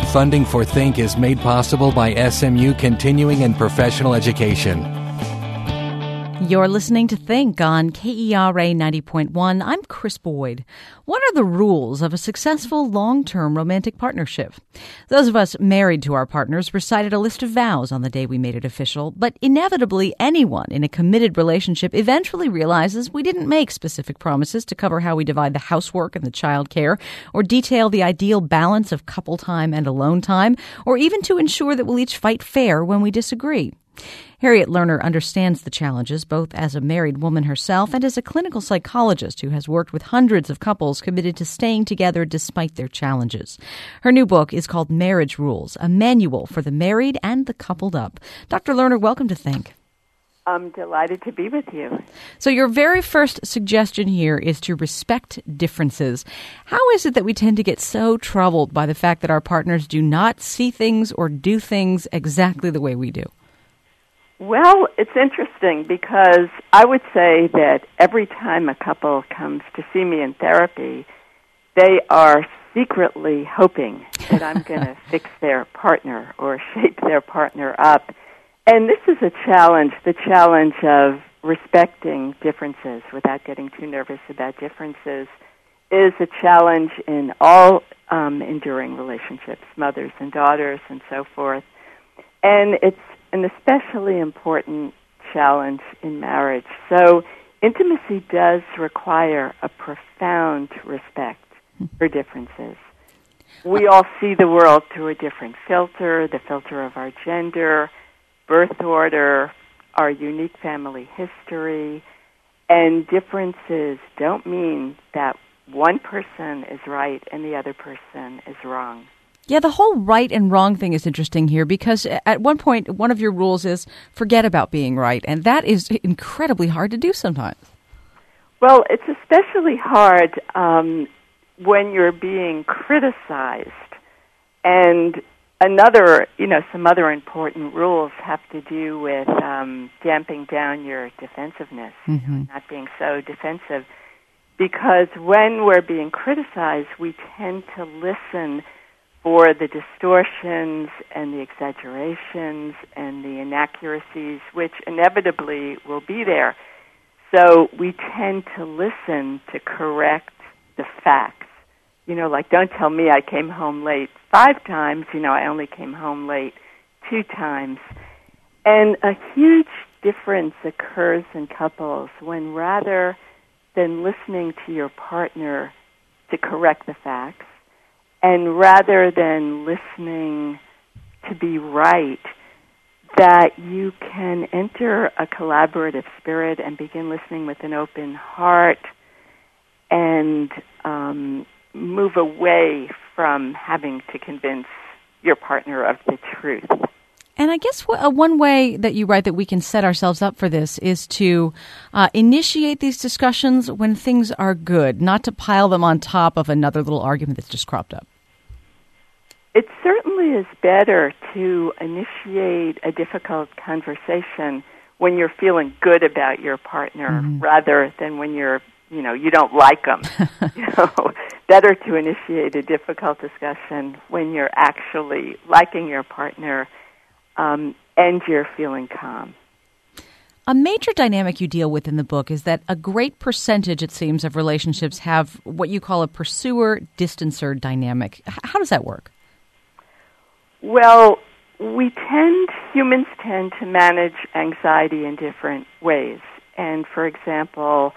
Funding for Think is made possible by SMU Continuing and Professional Education. You're listening to Think on KERA 90.1. I'm Chris Boyd. What are the rules of a successful long-term romantic partnership? Those of us married to our partners recited a list of vows on the day we made it official, but inevitably anyone in a committed relationship eventually realizes we didn't make specific promises to cover how we divide the housework and the child care, or detail the ideal balance of couple time and alone time, or even to ensure that we'll each fight fair when we disagree. Harriet Lerner understands the challenges both as a married woman herself and as a clinical psychologist who has worked with hundreds of couples committed to staying together despite their challenges. Her new book is called Marriage Rules, a manual for the married and the coupled up. Dr. Lerner, welcome to Think. I'm delighted to be with you. So your very first suggestion here is to respect differences. How is it that we tend to get so troubled by the fact that our partners do not see things or do things exactly the way we do? Well, it's interesting because I would say that every time a couple comes to see me in therapy, they are secretly hoping that I'm going to fix their partner or shape their partner up. And this is a challenge, the challenge of respecting differences without getting too nervous about differences is a challenge in all enduring relationships, mothers and daughters and so forth. And it's an especially important challenge in marriage. So intimacy does require a profound respect for differences. We all see the world through a different filter, the filter of our gender, birth order, our unique family history, and differences don't mean that one person is right and the other person is wrong. Yeah, the whole right and wrong thing is interesting here because at one point, one of your rules is forget about being right, and that is incredibly hard to do sometimes. Well, it's especially hard when you're being criticized. And some other important rules have to do with damping down your defensiveness, not being so defensive. Because when we're being criticized, we tend to listen for the distortions and the exaggerations and the inaccuracies, which inevitably will be there. So we tend to listen to correct the facts. Like, don't tell me I came home late 5 times. I only came home late 2 times. And a huge difference occurs in couples when rather than listening to your partner to correct the facts, and rather than listening to be right, that you can enter a collaborative spirit and begin listening with an open heart and move away from having to convince your partner of the truth. And I guess one way that you write that we can set ourselves up for this is to initiate these discussions when things are good, not to pile them on top of another little argument that's just cropped up. It certainly is better to initiate a difficult conversation when you're feeling good about your partner rather than when you're, you don't like them. Better to initiate a difficult discussion when you're actually liking your partner and you're feeling calm. A major dynamic you deal with in the book is that a great percentage, it seems, of relationships have what you call a pursuer-distancer dynamic. How does that work? Well, humans tend to manage anxiety in different ways. And for example,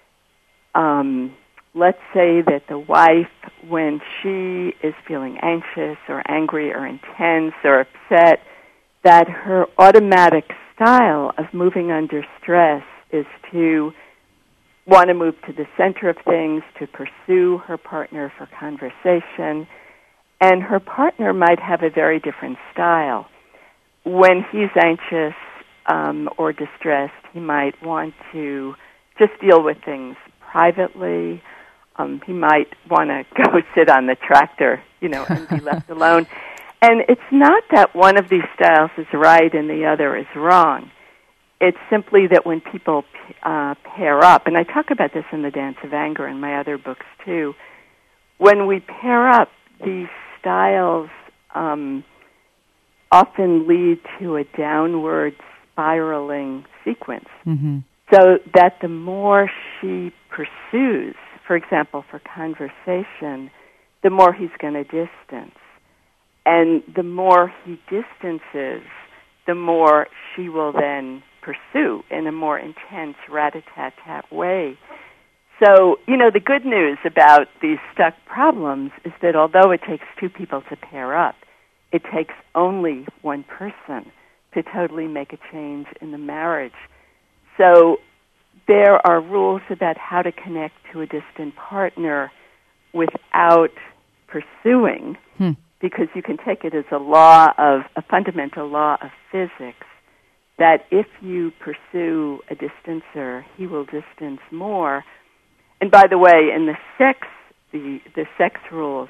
let's say that the wife, when she is feeling anxious or angry or intense or upset, that her automatic style of moving under stress is to want to move to the center of things, to pursue her partner for conversation. And her partner might have a very different style. When he's anxious or distressed, he might want to just deal with things privately. He might want to go sit on the tractor, and be left alone. And it's not that one of these styles is right and the other is wrong. It's simply that when people pair up, and I talk about this in The Dance of Anger and my other books too, when we pair up, these styles often lead to a downward spiraling sequence. Mm-hmm. So that the more she pursues, for example, for conversation, the more he's going to distance. And the more he distances, the more she will then pursue in a more intense rat-a-tat-tat way. So, the good news about these stuck problems is that although it takes two people to pair up, it takes only one person to totally make a change in the marriage. So there are rules about how to connect to a distant partner without pursuing, because you can take it as a fundamental law of physics, that if you pursue a distancer, he will distance more. And by the way, in the sex rules,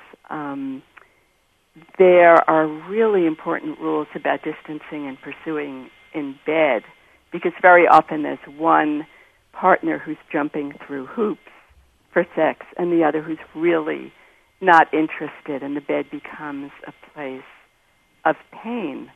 there are really important rules about distancing and pursuing in bed, because very often there's one partner who's jumping through hoops for sex and the other who's really not interested, and the bed becomes a place of pain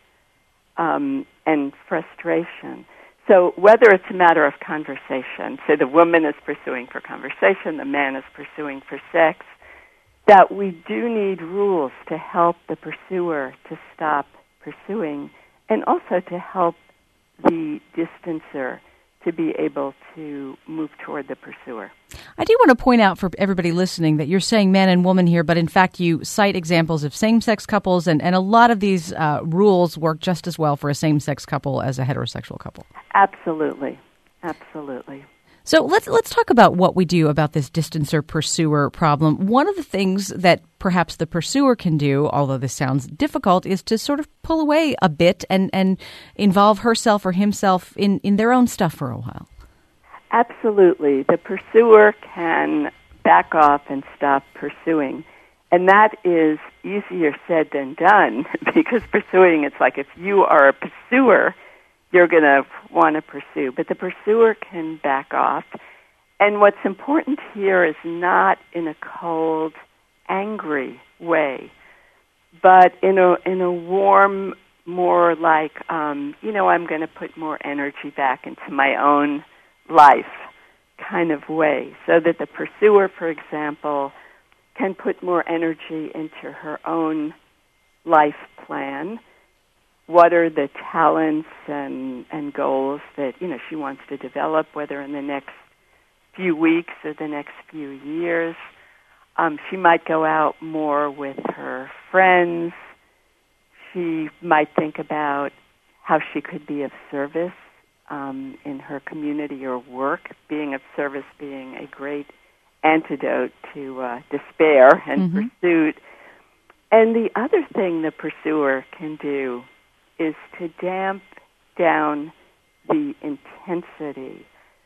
and frustration. So whether it's a matter of conversation, say the woman is pursuing for conversation, the man is pursuing for sex, that we do need rules to help the pursuer to stop pursuing, and also to help the distancer to be able to move toward the pursuer. I do want to point out for everybody listening that you're saying man and woman here, but in fact you cite examples of same-sex couples, and a lot of these rules work just as well for a same-sex couple as a heterosexual couple. Absolutely. Absolutely. So let's talk about what we do about this distancer-pursuer problem. One of the things that perhaps the pursuer can do, although this sounds difficult, is to sort of pull away a bit and involve herself or himself in their own stuff for a while. Absolutely. The pursuer can back off and stop pursuing. And that is easier said than done, because pursuing, it's like if you are a pursuer, you're going to want to pursue. But the pursuer can back off. And what's important here is not in a cold, angry way, but in a warm, more like, I'm going to put more energy back into my own life kind of way, so that the pursuer, for example, can put more energy into her own life plan. What are the talents and goals that, she wants to develop, whether in the next few weeks or the next few years. She might go out more with her friends. She might think about how she could be of service in her community or work, being of service being a great antidote to despair and pursuit. And the other thing the pursuer can do is to damp down the intensity.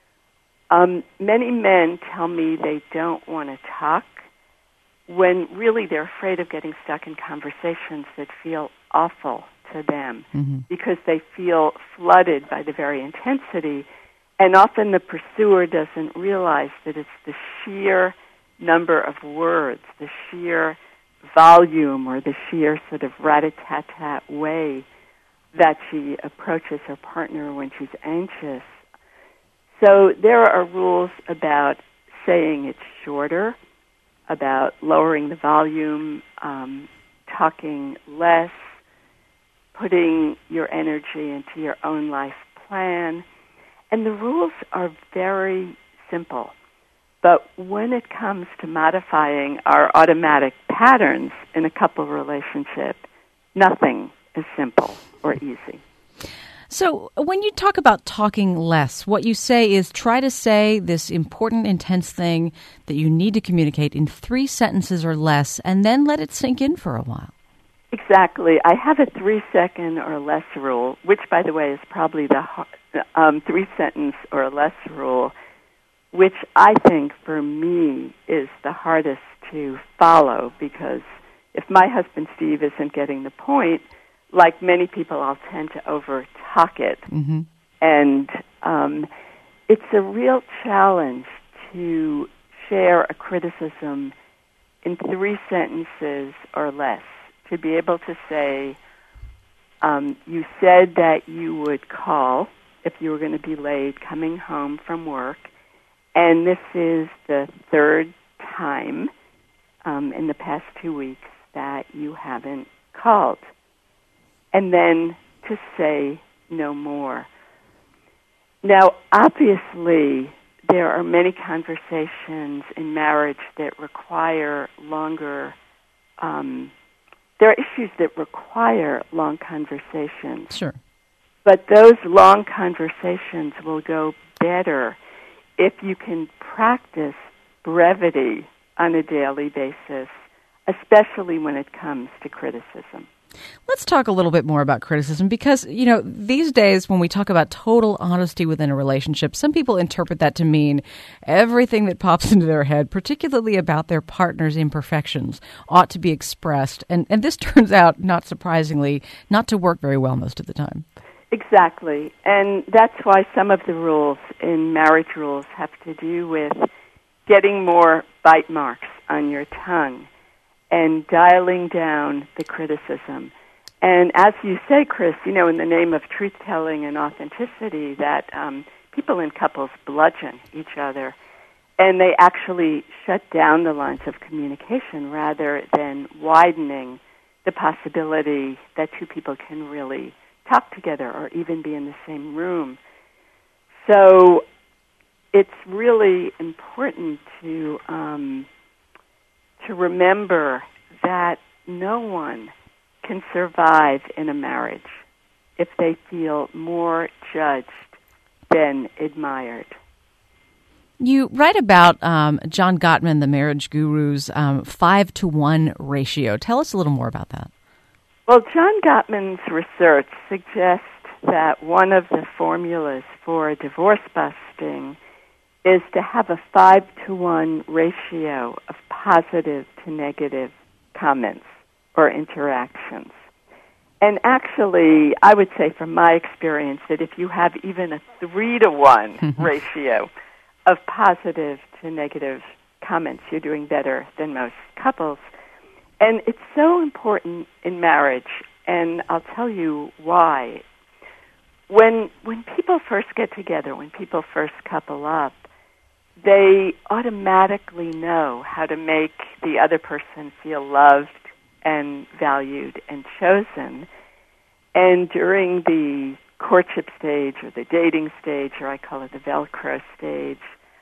Many men tell me they don't want to talk when really they're afraid of getting stuck in conversations that feel awful to them because they feel flooded by the very intensity. And often the pursuer doesn't realize that it's the sheer number of words, the sheer volume, or the sheer sort of rat-a-tat-tat way that she approaches her partner when she's anxious. So there are rules about saying it shorter, about lowering the volume, talking less, putting your energy into your own life plan. And the rules are very simple. But when it comes to modifying our automatic patterns in a couple relationship, nothing is simple or easy. So when you talk about talking less, what you say is try to say this important, intense thing that you need to communicate in 3 sentences or less, and then let it sink in for a while. Exactly. I have a 3-second or less rule, which, by the way, is probably the 3-sentence or less rule, which I think for me is the hardest to follow, because if my husband Steve isn't getting the point, like many people, I'll tend to over-talk it. And it's a real challenge to share a criticism in 3 sentences or less. to be able to say, you said that you would call if you were going to be late coming home from work, and this is the third time in the past 2 weeks that you haven't called. And then to say no more. Now, obviously, there are many conversations in marriage that require longer, there are issues that require long conversations. Sure. But those long conversations will go better if you can practice brevity on a daily basis, especially when it comes to criticism. Let's talk a little bit more about criticism because, these days when we talk about total honesty within a relationship, some people interpret that to mean everything that pops into their head, particularly about their partner's imperfections, ought to be expressed. And this turns out, not surprisingly, not to work very well most of the time. Exactly. And that's why some of the rules in marriage rules have to do with getting more bite marks on your tongue and dialing down the criticism. And as you say, Chris, in the name of truth-telling and authenticity, that people in couples bludgeon each other, and they actually shut down the lines of communication rather than widening the possibility that two people can really talk together or even be in the same room. So it's really important to remember that no one can survive in a marriage if they feel more judged than admired. You write about John Gottman, the marriage guru's 5-to-1 ratio. Tell us a little more about that. Well, John Gottman's research suggests that one of the formulas for divorce busting is to have a 5-to-1 ratio of positive to negative comments or interactions. And actually, I would say from my experience that if you have even a 3-to-1 ratio of positive to negative comments, you're doing better than most couples. And it's so important in marriage, and I'll tell you why. When people first get together, when people first couple up, they automatically know how to make the other person feel loved and valued and chosen. And during the courtship stage or the dating stage, or I call it the Velcro stage,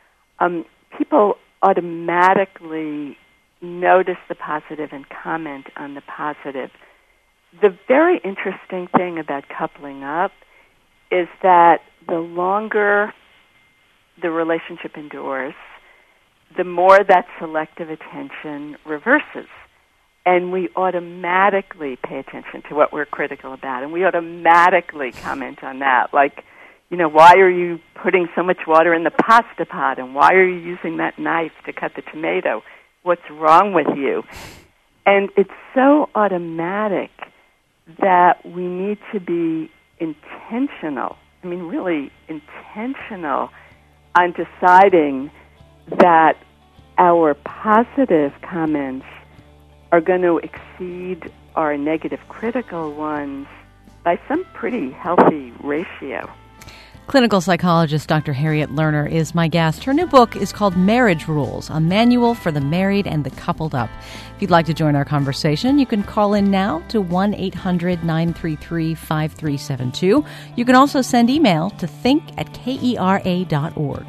people automatically notice the positive and comment on the positive. The very interesting thing about coupling up is that the longer the relationship endures, the more that selective attention reverses. And we automatically pay attention to what we're critical about, and we automatically comment on that. Like, why are you putting so much water in the pasta pot, and why are you using that knife to cut the tomato? What's wrong with you? And it's so automatic that we need to be intentional, really intentional on deciding that our positive comments are going to exceed our negative critical ones by some pretty healthy ratio. Clinical psychologist Dr. Harriet Lerner is my guest. Her new book is called Marriage Rules, a manual for the married and the coupled up. If you'd like to join our conversation, you can call in now to 1-800-933-5372. You can also send email to think@kera.org.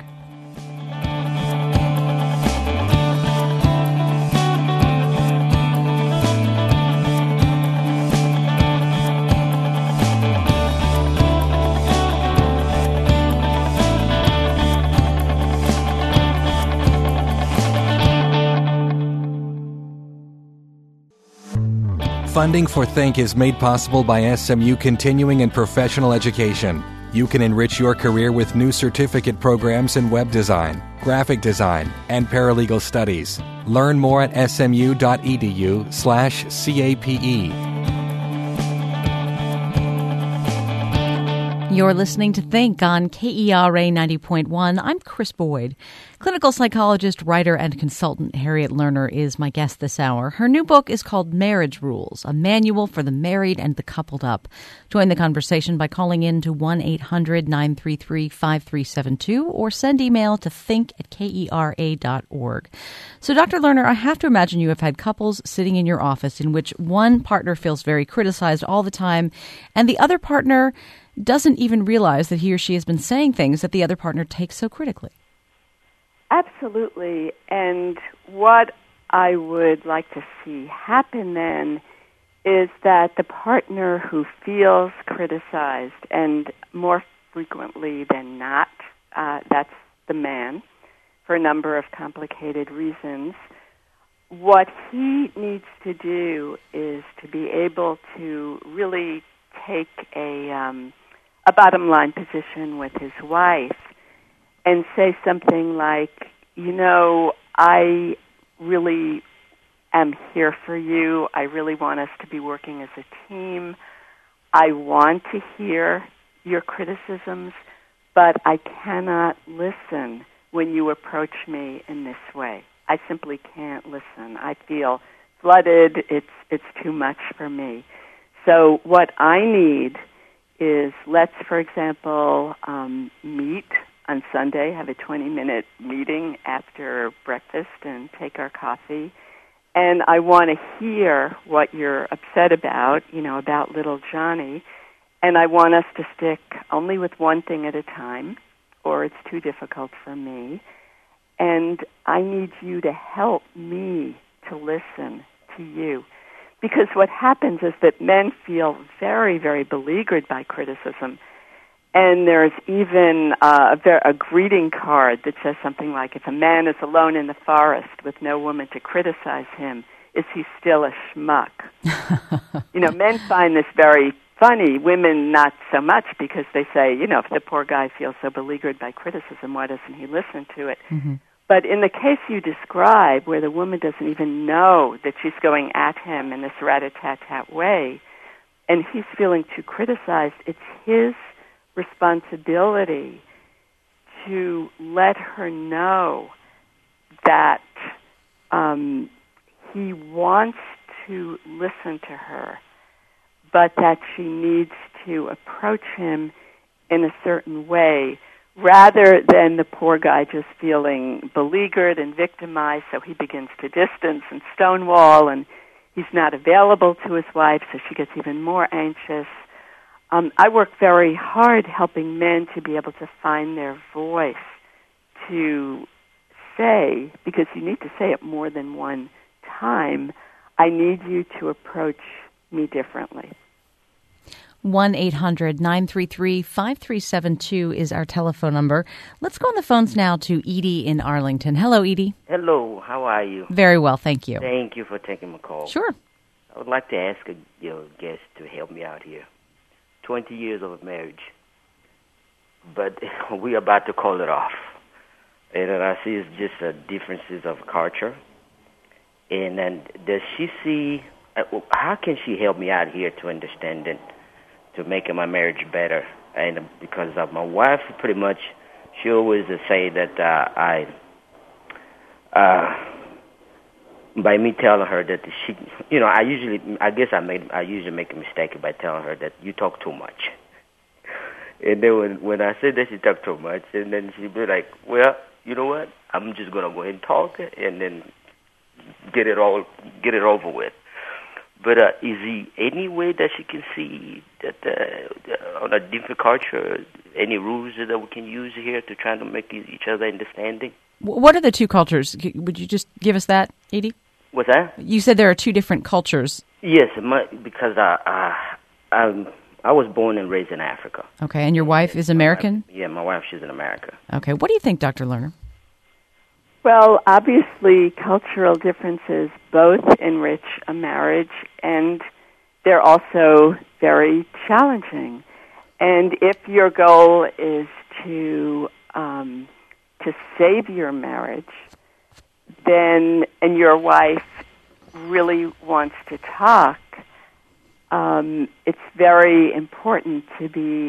Funding for Think is made possible by SMU Continuing and Professional Education. You can enrich your career with new certificate programs in web design, graphic design, and paralegal studies. Learn more at smu.edu/CAPE. You're listening to Think on KERA 90.1. I'm Chris Boyd. Clinical psychologist, writer, and consultant Harriet Lerner is my guest this hour. Her new book is called Marriage Rules, a manual for the married and the coupled up. Join the conversation by calling in to 1-800-933-5372 or send email to think@kera.org. So, Dr. Lerner, I have to imagine you have had couples sitting in your office in which one partner feels very criticized all the time and the other partner doesn't even realize that he or she has been saying things that the other partner takes so critically. Absolutely. And what I would like to see happen then is that the partner who feels criticized, and more frequently than not, that's the man, for a number of complicated reasons, what he needs to do is to be able to really take a bottom line position with his wife and say something like, I really am here for you. I really want us to be working as a team. I want to hear your criticisms, but I cannot listen when you approach me in this way. I simply can't listen. I feel flooded. It's too much for me. So what I need is, let's, for example, meet on Sunday, have a 20-minute meeting after breakfast and take our coffee. And I want to hear what you're upset about, about little Johnny. And I want us to stick only with one thing at a time, or it's too difficult for me. And I need you to help me to listen to you. Because what happens is that men feel very, very beleaguered by criticism. And there's even a greeting card that says something like, if a man is alone in the forest with no woman to criticize him, is he still a schmuck? Men find this very funny. Women not so much, because they say, if the poor guy feels so beleaguered by criticism, why doesn't he listen to it? Mm-hmm. But in the case you describe, where the woman doesn't even know that she's going at him in this rat-a-tat-tat way, and he's feeling too criticized, it's his responsibility to let her know that he wants to listen to her, but that she needs to approach him in a certain way, rather than the poor guy just feeling beleaguered and victimized, so he begins to distance and stonewall, and he's not available to his wife, so she gets even more anxious. I work very hard helping men to be able to find their voice, to say, because you need to say it more than one time, I need you to approach me differently. 1-800-933-5372 is our telephone number. Let's go on the phones now to Edie in Arlington. Hello, Edie. Hello, how are you? Very well, thank you. Thank you for taking my call. Sure. I would like to ask your guest to help me out here. 20 years of marriage, but we're about to call it off. And I see it's just differences of culture. And then does she see, how can she help me out here to understand it, to make my marriage better? And because of my wife, pretty much, she always say that by me telling her that she, I usually make a mistake by telling her that you talk too much. And then when I said that she talked too much, and then she'd be like, well, you know what? I'm just gonna go ahead and talk and then get it over with. But is there any way that she can see that on a different culture, any rules that we can use here to try to make each other understanding? What are the two cultures? Would you just give us that, Edie? What's that? You said there are two different cultures. Yes, because I was born and raised in Africa. Okay, and your wife is American? My wife, she's in America. Okay, what do you think, Dr. Lerner? Well, obviously, cultural differences both enrich a marriage, and they're also very challenging. And if your goal is to save your marriage, then, and your wife really wants to talk, it's very important to be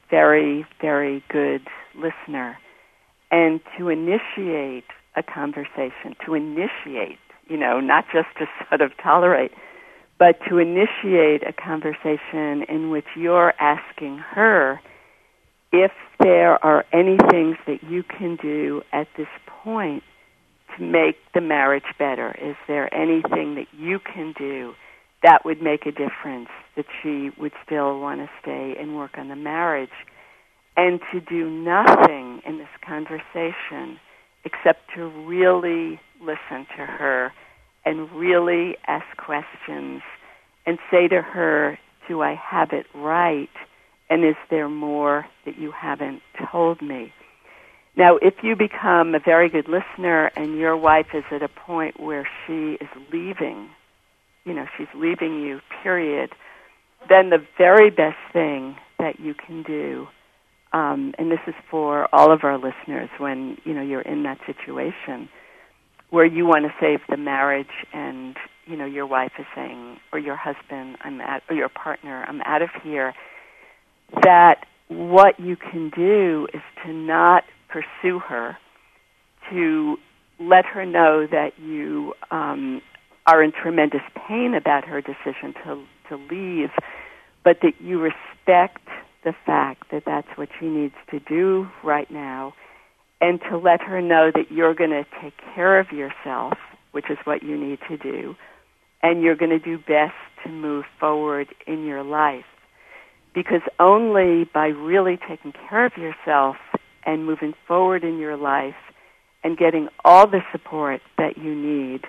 very, very good listener and to initiate a conversation, to initiate, not just to sort of tolerate, but to initiate a conversation in which you're asking her if there are any things that you can do at this point to make the marriage better. Is there anything that you can do that would make a difference, that she would still want to stay and work on the marriage? And to do nothing in this conversation except to really listen to her and really ask questions and say to her, do I have it right? And is there more that you haven't told me? Now, if you become a very good listener and your wife is at a point where she is leaving, she's leaving you, period, then the very best thing that you can do, and this is for all of our listeners when, you're in that situation where you want to save the marriage and, your wife is saying, or your husband, or your partner, I'm out of here, that what you can do is to not pursue her, to let her know that you are in tremendous pain about her decision to leave, but that you respect the fact that that's what she needs to do right now, and to let her know that you're going to take care of yourself, which is what you need to do, and you're going to do best to move forward in your life. Because only by really taking care of yourself and moving forward in your life and getting all the support that you need,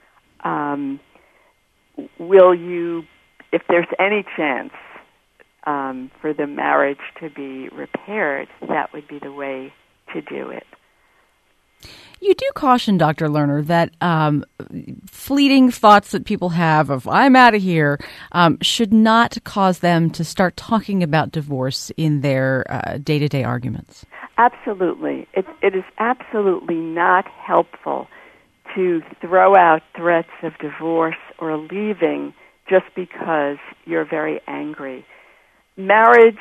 will you, if there's any chance for the marriage to be repaired, that would be the way to do it. You do caution, Dr. Lerner, that fleeting thoughts that people have of, I'm out of here, should not cause them to start talking about divorce in their day-to-day arguments. Absolutely. It is absolutely not helpful to throw out threats of divorce or leaving just because you're very angry. Marriage,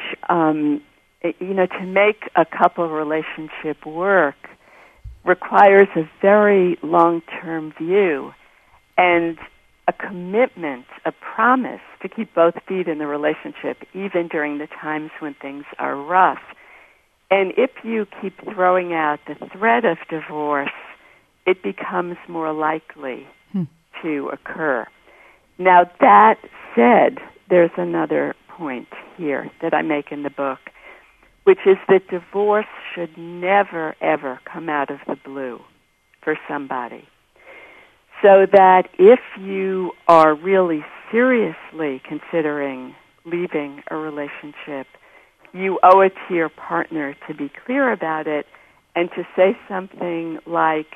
to make a couple relationship work requires a very long-term view and a commitment, a promise to keep both feet in the relationship, even during the times when things are rough. And if you keep throwing out the threat of divorce, it becomes more likely to occur. Now, that said, there's another point here that I make in the book, which is that divorce should never, ever come out of the blue for somebody. So that if you are really seriously considering leaving a relationship, you owe it to your partner to be clear about it and to say something like,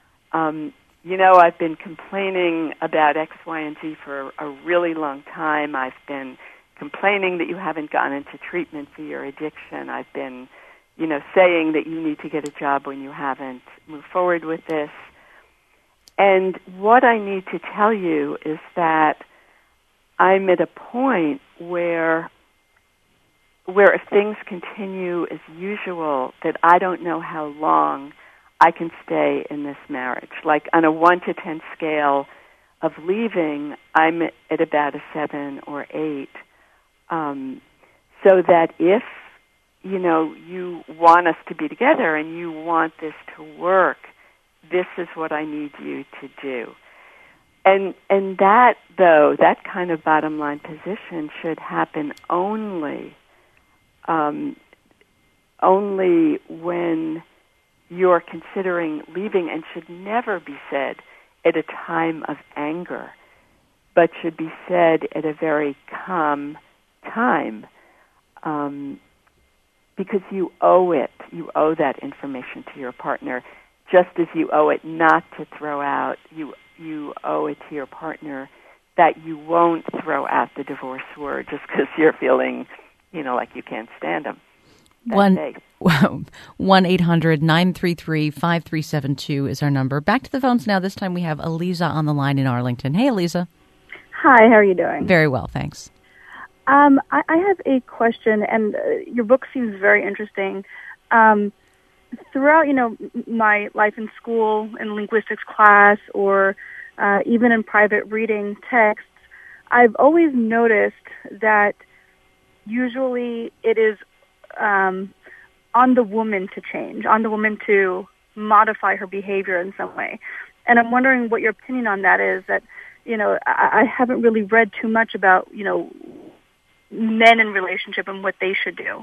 I've been complaining about X, Y, and Z for a really long time. I've been complaining that you haven't gone into treatment for your addiction. I've been, saying that you need to get a job when you haven't moved forward with this. And what I need to tell you is that I'm at a point where if things continue as usual, that I don't know how long I can stay in this marriage. Like on a 1 to 10 scale of leaving, I'm at about a 7 or 8. So that if, you want us to be together and you want this to work, this is what I need you to do. And that, though, that kind of bottom line position should happen only when you're considering leaving, and should never be said at a time of anger, but should be said at a very calm time, because you owe that information to your partner, just as you owe it not to throw out, you owe it to your partner that you won't throw out the divorce word just because you're feeling, like you can't stand them. 1-800-933-5372 is our number. Back to the phones now. This time we have Eliza on the line in Arlington. Hey, Eliza. Hi, how are you doing? Very well, thanks. I have a question, and your book seems very interesting. Throughout, my life in school, in linguistics class, or even in private reading texts, I've always noticed that usually it is on the woman to change, on the woman to modify her behavior in some way. And I'm wondering what your opinion on that is, that, I haven't really read too much about, men in relationship and what they should do.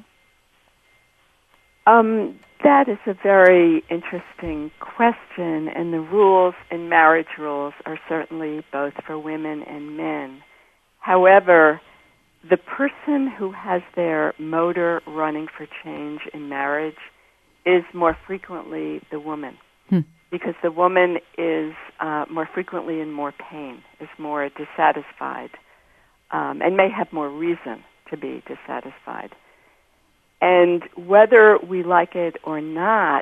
That is a very interesting question, and the rules and marriage rules are certainly both for women and men. However, the person who has their motor running for change in marriage is more frequently the woman, because the woman is more frequently in more pain, is more dissatisfied, and may have more reason to be dissatisfied. And whether we like it or not,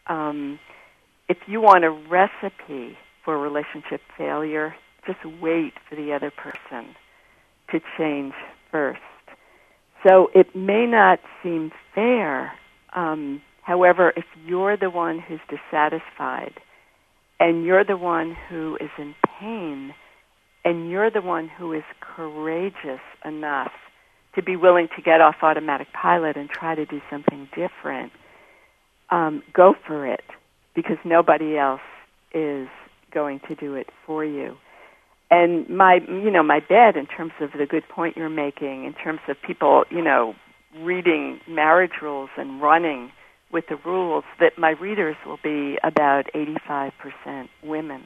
if you want a recipe for relationship failure, just wait for the other person to change first. So it may not seem fair. However, if you're the one who's dissatisfied, and you're the one who is in pain, and you're the one who is courageous enough to be willing to get off automatic pilot and try to do something different, go for it, because nobody else is going to do it for you. And my bet, in terms of the good point you're making, in terms of people, reading marriage rules and running with the rules, that my readers will be about 85% women.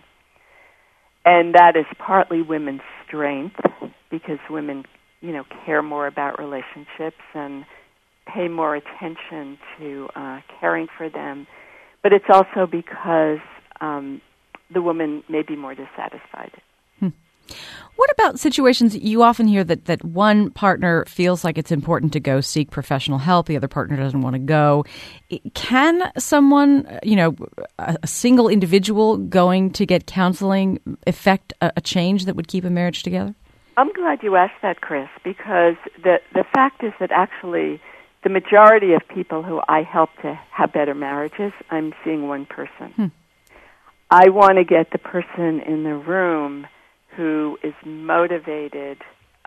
And that is partly women's strength, because women care more about relationships and pay more attention to caring for them. But it's also because the woman may be more dissatisfied. What about situations you often hear that one partner feels like it's important to go seek professional help, the other partner doesn't want to go? Can someone, a single individual going to get counseling affect a change that would keep a marriage together? I'm glad you asked that, Chris, because the fact is that actually the majority of people who I help to have better marriages, I'm seeing one person. I want to get the person in the room who is motivated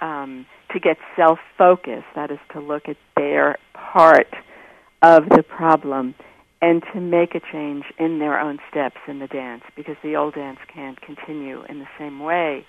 to get self-focused, that is to look at their part of the problem and to make a change in their own steps in the dance, because the old dance can't continue in the same way.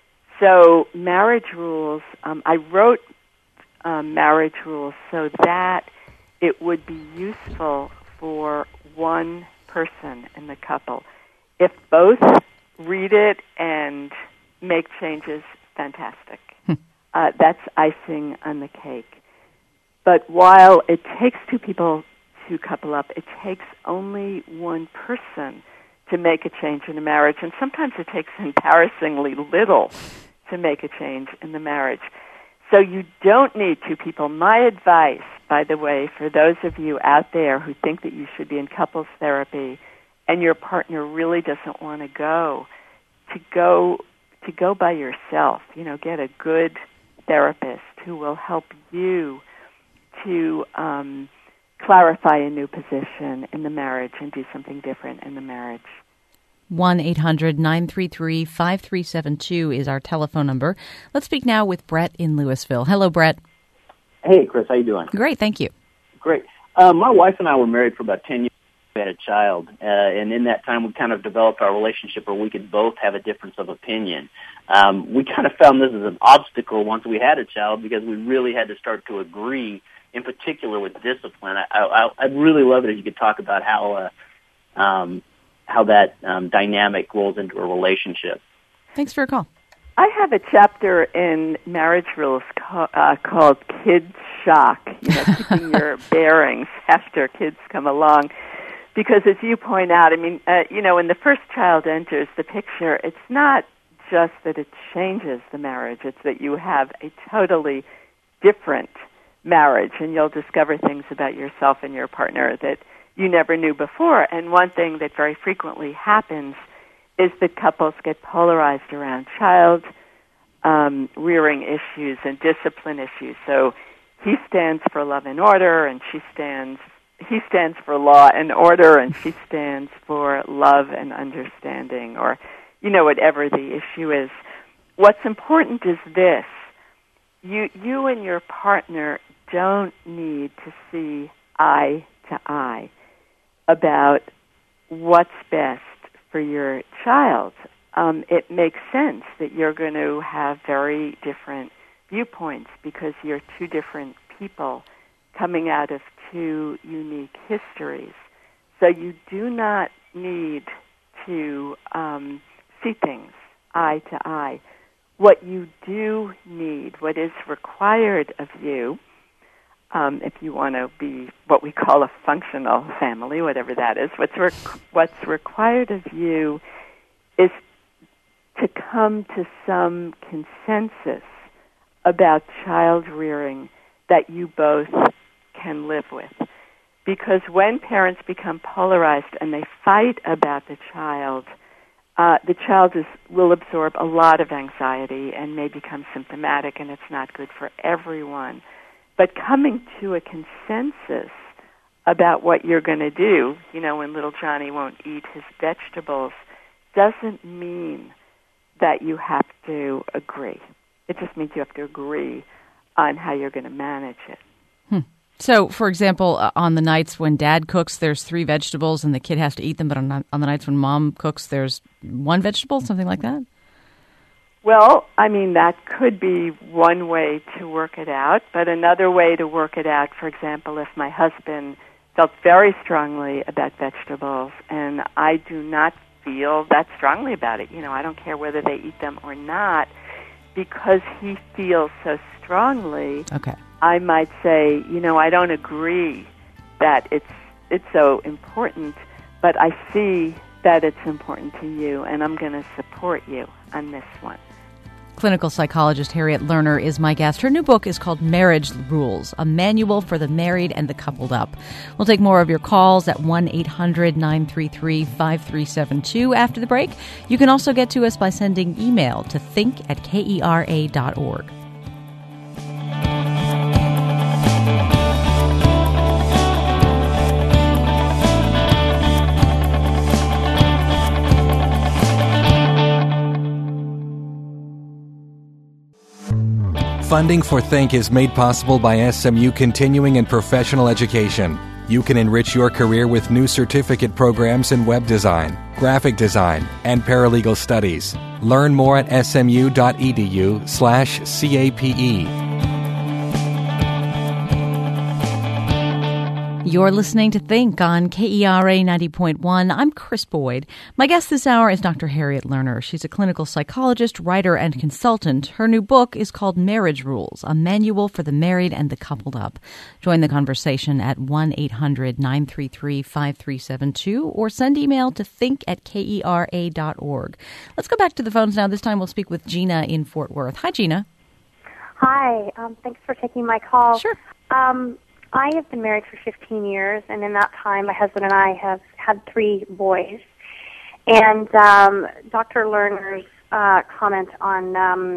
So marriage rules, I wrote marriage rules so that it would be useful for one person in the couple. If both read it and make changes, fantastic. That's icing on the cake. But while it takes two people to couple up, it takes only one person to make a change in a marriage, and sometimes it takes embarrassingly little to make a change in the marriage. So you don't need two people. My advice, by the way, for those of you out there who think that you should be in couples therapy and your partner really doesn't want to go by yourself. Get a good therapist who will help you to clarify a new position in the marriage and do something different in the marriage. 1-800-933-5372 is our telephone number. Let's speak now with Brett in Louisville. Hello, Brett. Hey, Chris. How you doing? Great, thank you. Great. My wife and I were married for about 10 years. We had a child, and in that time we kind of developed our relationship where we could both have a difference of opinion. We kind of found this as an obstacle once we had a child, because we really had to start to agree, in particular with discipline. I'd really love it if you could talk about how that dynamic rolls into a relationship. Thanks for your call. I have a chapter in marriage rules called Kids Shock, keeping your bearings after kids come along. Because as you point out, when the first child enters the picture, it's not just that it changes the marriage, it's that you have a totally different marriage, and you'll discover things about yourself and your partner that you never knew before. And one thing that very frequently happens is that couples get polarized around child, rearing issues and discipline issues. So he stands for love and order, and he stands for law and order, and she stands for love and understanding, or, whatever the issue is. What's important is this. You and your partner don't need to see eye to eye about what's best for your child. It makes sense that you're going to have very different viewpoints because you're two different people coming out of two unique histories. So you do not need to see things eye to eye. What you do need, what is required of you, if you want to be what we call a functional family, whatever that is, what's required of you is to come to some consensus about child rearing that you both can live with. Because when parents become polarized and they fight about the child will absorb a lot of anxiety and may become symptomatic, and it's not good for everyone. But coming to a consensus about what you're going to do, when little Johnny won't eat his vegetables, doesn't mean that you have to agree. It just means you have to agree on how you're going to manage it. So, for example, on the nights when Dad cooks, there's 3 vegetables and the kid has to eat them, but on the nights when Mom cooks, there's 1 vegetable, something like that? Well, that could be one way to work it out, but another way to work it out, for example, if my husband felt very strongly about vegetables and I do not feel that strongly about it, I don't care whether they eat them or not, because he feels so strongly. Okay. I might say, I don't agree that it's so important, but I see that it's important to you, and I'm going to support you on this one. Clinical psychologist Harriet Lerner is my guest. Her new book is called Marriage Rules, a manual for the married and the coupled up. We'll take more of your calls at 1-800-933-5372 after the break. You can also get to us by sending email to think@kera.org. Funding for Think is made possible by SMU Continuing and Professional Education. You can enrich your career with new certificate programs in web design, graphic design, and paralegal studies. Learn more at smu.edu/CAPE. You're listening to Think on KERA 90.1. I'm Chris Boyd. My guest this hour is Dr. Harriet Lerner. She's a clinical psychologist, writer, and consultant. Her new book is called Marriage Rules, a manual for the married and the coupled up. Join the conversation at 1-800-933-5372 or send email to think@kera.org. Let's go back to the phones now. This time we'll speak with Gina in Fort Worth. Hi, Gina. Hi. Thanks for taking my call. Sure. I have been married for 15 years, and in that time, my husband and I have had 3 boys. And Dr. Lerner's comment on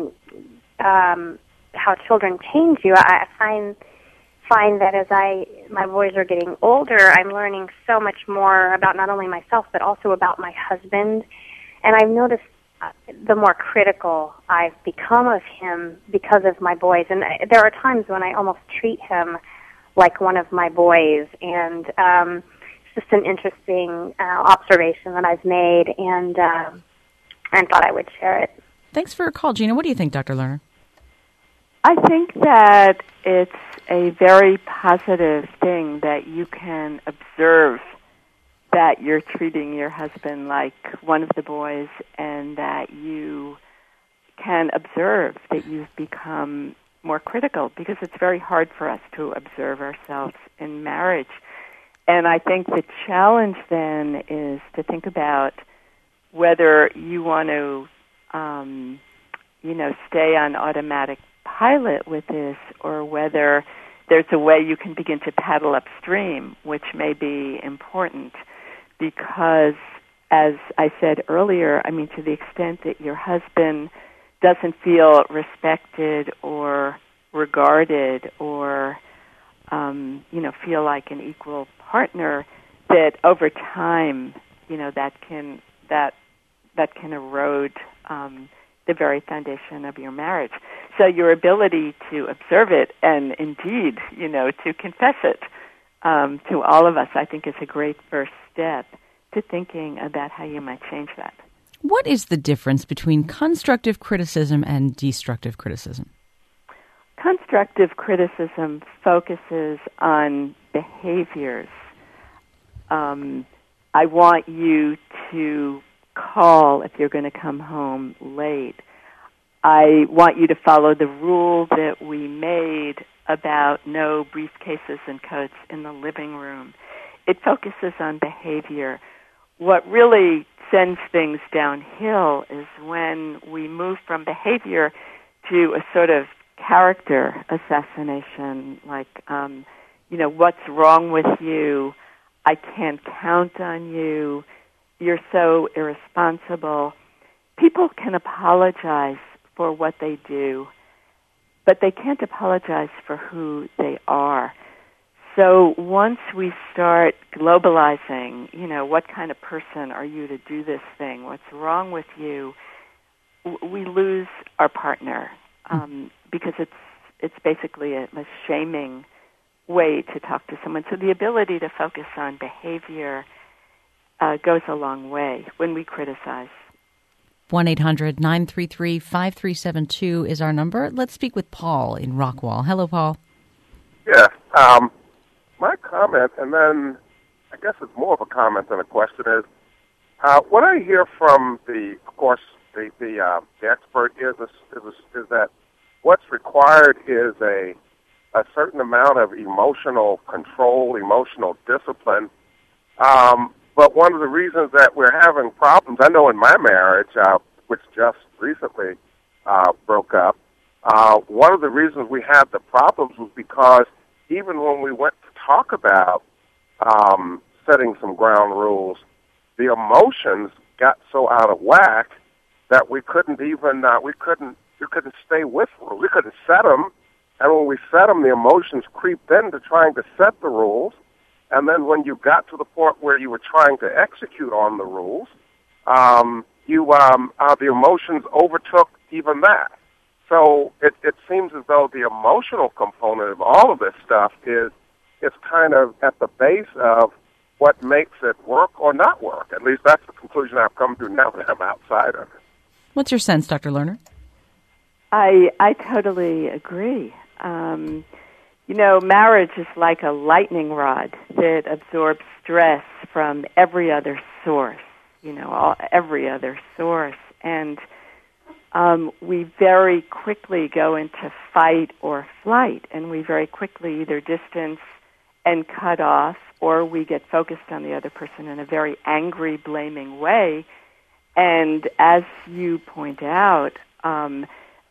how children change you, I find that as my boys are getting older, I'm learning so much more about not only myself, but also about my husband. And I've noticed the more critical I've become of him because of my boys. And there are times when I almost treat him like one of my boys, and it's just an interesting observation that I've made, and thought I would share it. Thanks for your call, Gina. What do you think, Dr. Lerner? I think that it's a very positive thing that you can observe that you're treating your husband like one of the boys, and that you can observe that you've become more critical, because it's very hard for us to observe ourselves in marriage. And I think the challenge then is to think about whether you want to, stay on automatic pilot with this, or whether there's a way you can begin to paddle upstream, which may be important. Because, as I said earlier, to the extent that your husband doesn't feel respected or regarded or, feel like an equal partner, that over time, that can erode the very foundation of your marriage. So your ability to observe it and indeed, to confess it to all of us, I think is a great first step to thinking about how you might change that. What is the difference between constructive criticism and destructive criticism? Constructive criticism focuses on behaviors. I want you to call if you're going to come home late. I want you to follow the rule that we made about no briefcases and coats in the living room. It focuses on behavior. What really sends things downhill is when we move from behavior to a sort of character assassination, like, what's wrong with you? I can't count on you. You're so irresponsible. People can apologize for what they do, but they can't apologize for who they are. So once we start globalizing, what kind of person are you to do this thing? What's wrong with you? We lose our partner because it's basically a shaming way to talk to someone. So the ability to focus on behavior goes a long way when we criticize. 1-800-933-5372 is our number. Let's speak with Paul in Rockwall. Hello, Paul. Yeah. My comment, and then I guess it's more of a comment than a question, is what I hear from the expert is that what's required is a certain amount of emotional control, emotional discipline. But one of the reasons that we're having problems, I know in my marriage, which just recently broke up, one of the reasons we had the problems was because even when we went to talk about setting some ground rules, the emotions got so out of whack that we couldn't even we couldn't stay with rules. We couldn't set them, and when we set them, the emotions creeped into trying to set the rules. And then when you got to the point where you were trying to execute on the rules, the emotions overtook even that. So it seems as though the emotional component of all of this stuff is kind of at the base of what makes it work or not work. At least that's the conclusion I've come to now that I'm outside of it. What's your sense, Dr. Lerner? I totally agree. Marriage is like a lightning rod that absorbs stress from every other source, every other source. And we very quickly go into fight or flight, and we very quickly either distance and cut off, or we get focused on the other person in a very angry, blaming way. And as you point out, a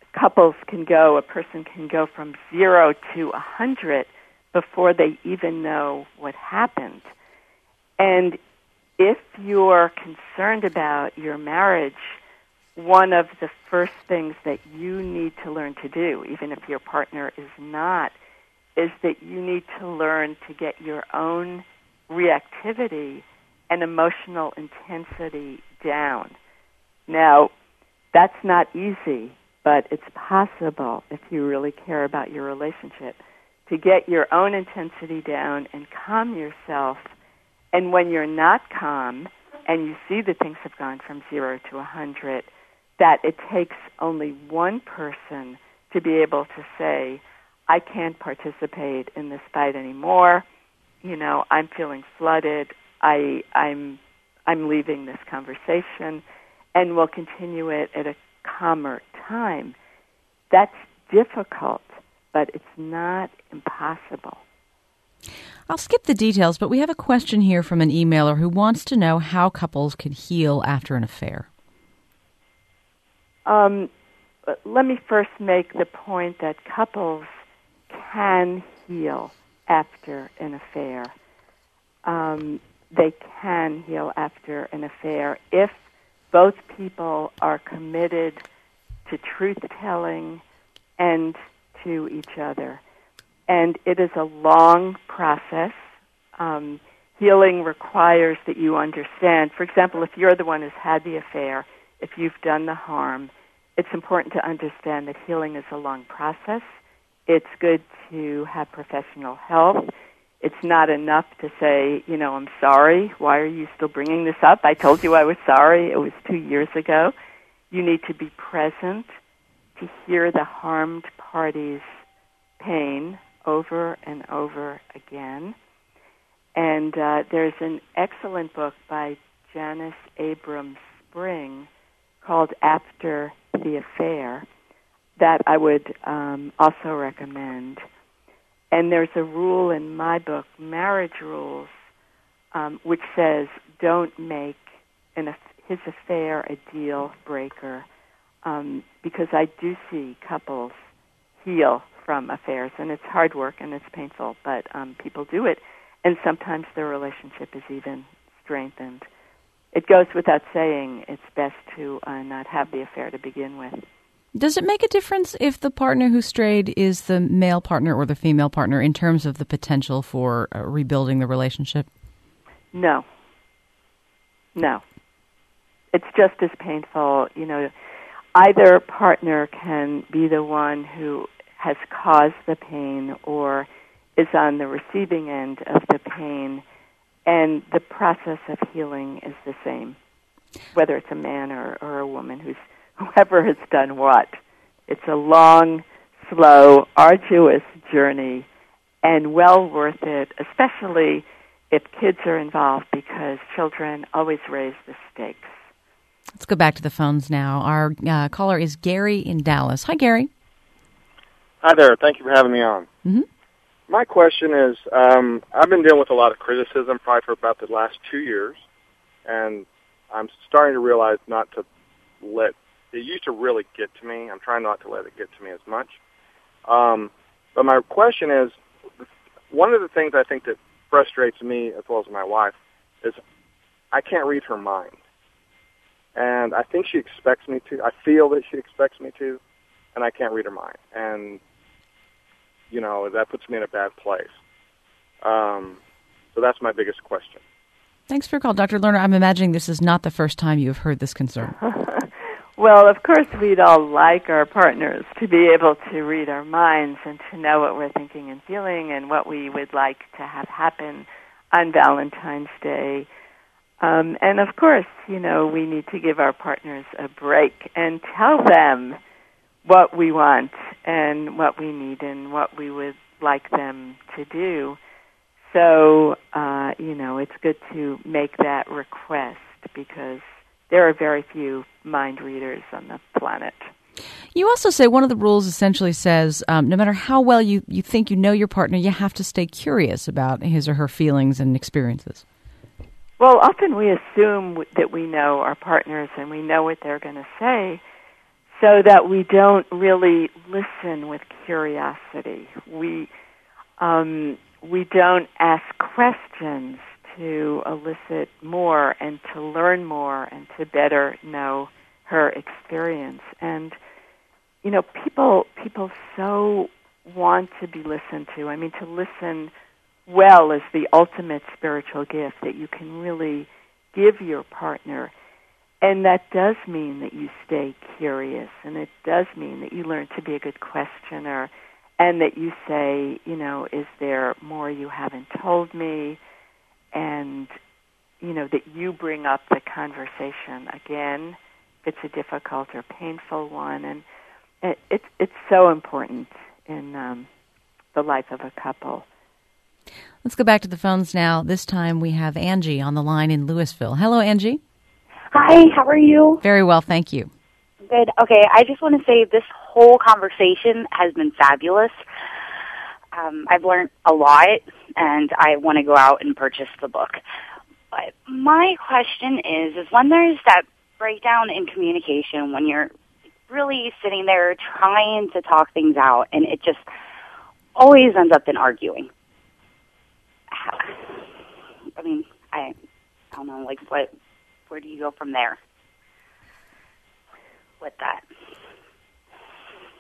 person can go from 0 to 100 before they even know what happened. And if you're concerned about your marriage, one of the first things that you need to learn to do, even if your partner is not, is that you need to learn to get your own reactivity and emotional intensity down. Now, that's not easy, but it's possible if you really care about your relationship to get your own intensity down and calm yourself. And when you're not calm and you see that things have gone from 0 to 100, that it takes only one person to be able to say, I can't participate in this fight anymore. I'm feeling flooded. I'm leaving this conversation, and we'll continue it at a calmer time. That's difficult, but it's not impossible. I'll skip the details, but we have a question here from an emailer who wants to know how couples can heal after an affair. Let me first make the point that couples can heal after an affair. They can heal after an affair if both people are committed to truth-telling and to each other. And it is a long process. Healing requires that you understand. For example, if you're the one who's had the affair, if you've done the harm, it's important to understand that healing is a long process. It's good to have professional help. It's not enough to say, I'm sorry. Why are you still bringing this up? I told you I was sorry. It was 2 years ago. You need to be present to hear the harmed party's pain over and over again. And there's an excellent book by Janice Abrams Spring called After the Affair that I would also recommend. And there's a rule in my book, Marriage Rules, which says don't make his affair a deal breaker, because I do see couples heal from affairs, and it's hard work and it's painful, but people do it, and sometimes their relationship is even strengthened. It goes without saying it's best to not have the affair to begin with. Does it make a difference if the partner who strayed is the male partner or the female partner in terms of the potential for rebuilding the relationship? No. It's just as painful. Either partner can be the one who has caused the pain or is on the receiving end of the pain, and the process of healing is the same, whether it's a man or a woman whoever has done what. It's a long, slow, arduous journey, and well worth it, especially if kids are involved, because children always raise the stakes. Let's go back to the phones now. Our caller is Gary in Dallas. Hi, Gary. Hi there. Thank you for having me on. Mm-hmm. My question is, I've been dealing with a lot of criticism probably for about the last 2 years, and I'm starting to realize not to let it used to really get to me. I'm trying not to let it get to me as much. But my question is, one of the things I think that frustrates me as well as my wife is I can't read her mind. And I think she expects me to. I feel that she expects me to, and I can't read her mind. And, that puts me in a bad place. So that's my biggest question. Thanks for your call, Dr. Lerner. I'm imagining this is not the first time you have heard this concern. Well, of course, we'd all like our partners to be able to read our minds and to know what we're thinking and feeling and what we would like to have happen on Valentine's Day. And, of course, we need to give our partners a break and tell them what we want and what we need and what we would like them to do. So, it's good to make that request because there are very few mind readers on the planet. You also say one of the rules essentially says no matter how well you think you know your partner, you have to stay curious about his or her feelings and experiences. Well, often we assume that we know our partners and we know what they're going to say so that we don't really listen with curiosity. We don't ask questions to elicit more and to learn more and to better know her experience. And, people so want to be listened to. I mean, to listen well is the ultimate spiritual gift that you can really give your partner. And that does mean that you stay curious, and it does mean that you learn to be a good questioner, and that you say, is there more you haven't told me? And, that you bring up the conversation again if it's a difficult or painful one. And it's so important in the life of a couple. Let's go back to the phones now. This time we have Angie on the line in Louisville. Hello, Angie. Hi, how are you? Very well, thank you. Good. Okay, I just want to say this whole conversation has been fabulous. I've learned a lot, and I want to go out and purchase the book. But my question is when there's that breakdown in communication, when you're really sitting there trying to talk things out, and it just always ends up in arguing. I mean, I don't know, where do you go from there with that?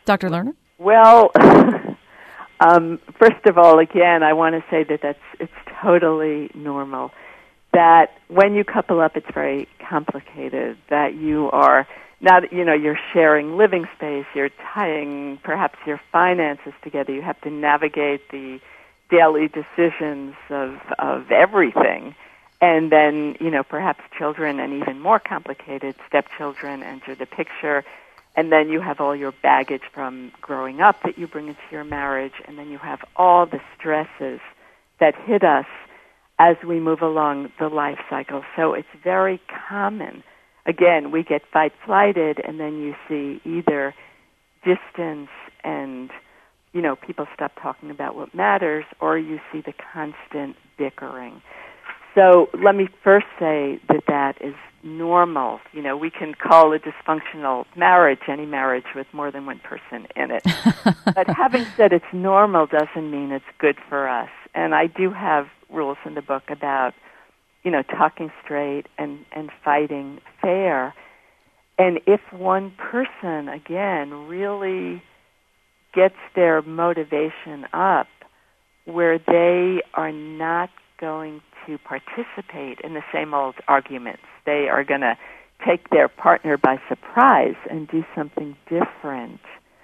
Dr. Lerner? Well, first of all, again, I want to say that it's totally normal. That when you couple up, it's very complicated. That you are not, you're sharing living space. You're tying perhaps your finances together. You have to navigate the daily decisions of everything. And then, perhaps children and even more complicated stepchildren enter the picture. And then you have all your baggage from growing up that you bring into your marriage. And then you have all the stresses that hit us as we move along the life cycle. So it's very common. Again, we get fight-flighted, and then you see either distance and, people stop talking about what matters, or you see the constant bickering. So let me first say that is normal. We can call a dysfunctional marriage any marriage with more than one person in it. But having said it's normal doesn't mean it's good for us. And I do have rules in the book about, talking straight and fighting fair. And if one person, again, really gets their motivation up where they are not going to participate in the same old arguments, they are going to take their partner by surprise and do something different.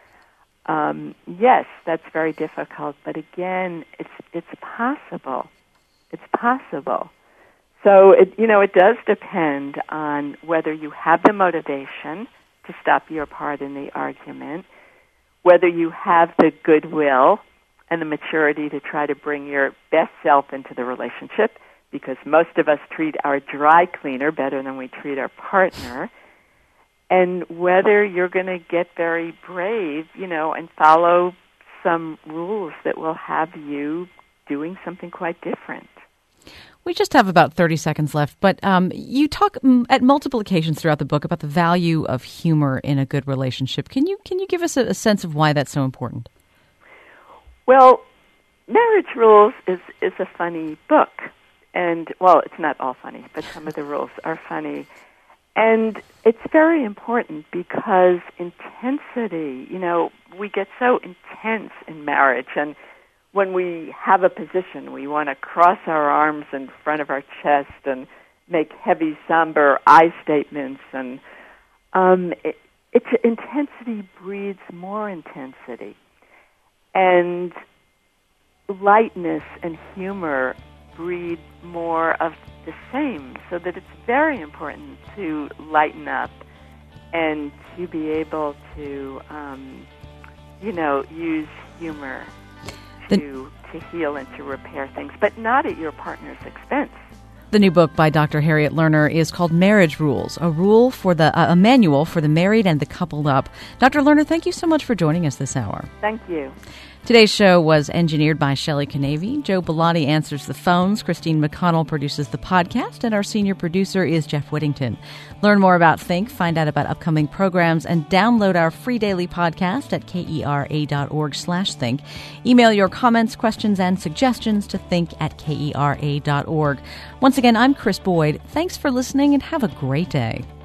Yes, that's very difficult, but again, it's possible. It's possible. So it does depend on whether you have the motivation to stop your part in the argument, whether you have the goodwill and the maturity to try to bring your best self into the relationship, because most of us treat our dry cleaner better than we treat our partner, and whether you're going to get very brave, and follow some rules that will have you doing something quite different. We just have about 30 seconds left, but you talk at multiple occasions throughout the book about the value of humor in a good relationship. Can you give us a sense of why that's so important? Well, Marriage Rules is a funny book. And, well, it's not all funny, but some of the rules are funny. And it's very important because intensity, we get so intense in marriage. And when we have a position, we want to cross our arms in front of our chest and make heavy, somber I statements. And intensity breeds more intensity. And lightness and humor breed more of the same, so that it's very important to lighten up and to be able to, use humor to heal and to repair things, but not at your partner's expense. The new book by Dr. Harriet Lerner is called Marriage Rules, a manual for the married and the coupled up. Dr. Lerner, thank you so much for joining us this hour. Thank you. Today's show was engineered by Shelley Canavy. Joe Bellotti answers the phones. Christine McConnell produces the podcast, and our senior producer is Jeff Whittington. Learn more about Think, find out about upcoming programs, and download our free daily podcast at kera.org/think. Email your comments, questions, and suggestions to think@kera.org. Once again, I'm Chris Boyd. Thanks for listening, and have a great day.